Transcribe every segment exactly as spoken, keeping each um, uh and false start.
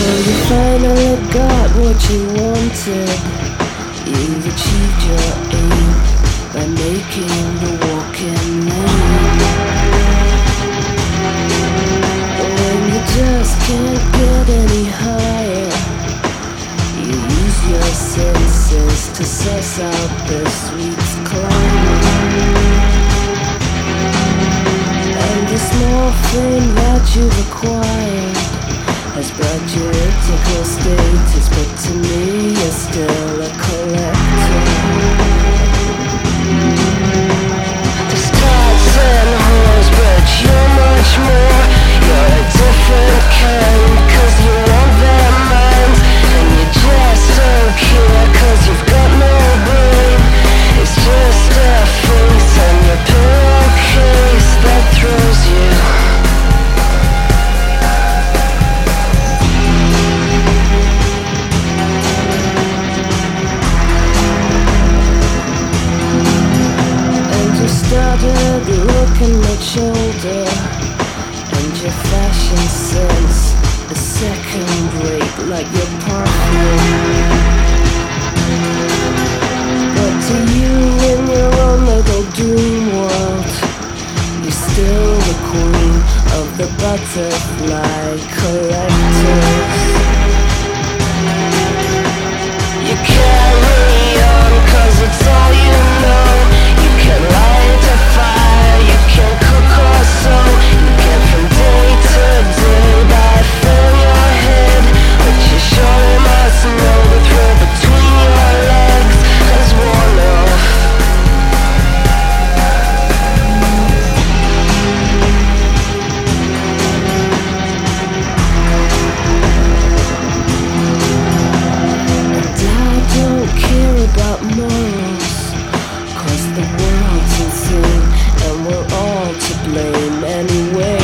you finally got what you wanted. You've achieved your aim by making the walking lane. When you just can't get any higher, you use your senses to suss out the sweets climbing. And the small fame that you've acquired has brought you ethical status, but to me you're still a collector. The stars and whores, but you're much more. You're a different kind, cause you want their minds. And you just don't care, cause you've got no brain. It's just a face on your pillowcase that throws you. Started looking much older, and your fashion sense is second rate like your perfume. But to you in your own little dream world, you're still the queen of the butterfly collectors. You carry on cause it's all you know. You can light a fire, you can cook or sew. You get from day to day by filling your head. But you surely must know the thrill between your legs has worn off. And I don't care about morals, cause the world's insane and we're all to blame anyway.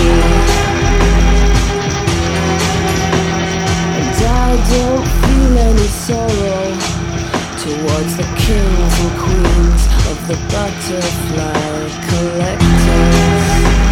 And I don't feel any sorrow towards the kings and queens of the butterfly collectors.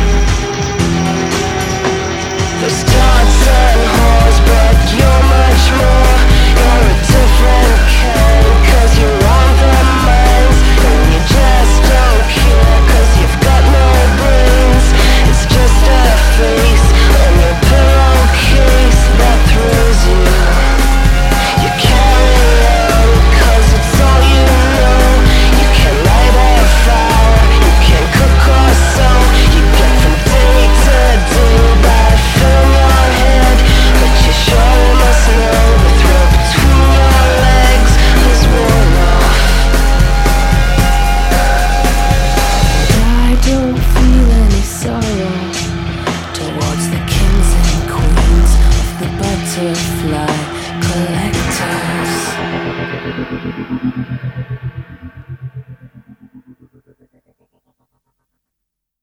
The stars and whores, but you're much more. You're a different kind, cause you want their minds. And you just don't care, cause you've got no brains. It's just a face on your pillowcase that throws you. You carry on, cause it's all you know. You can light a fire, you can cook or sew. You get from day to day by filling your head. But you surely must know the thrill between your legs has worn off. I don't feel any sorrow towards the kings and queens of the butterfly collectors.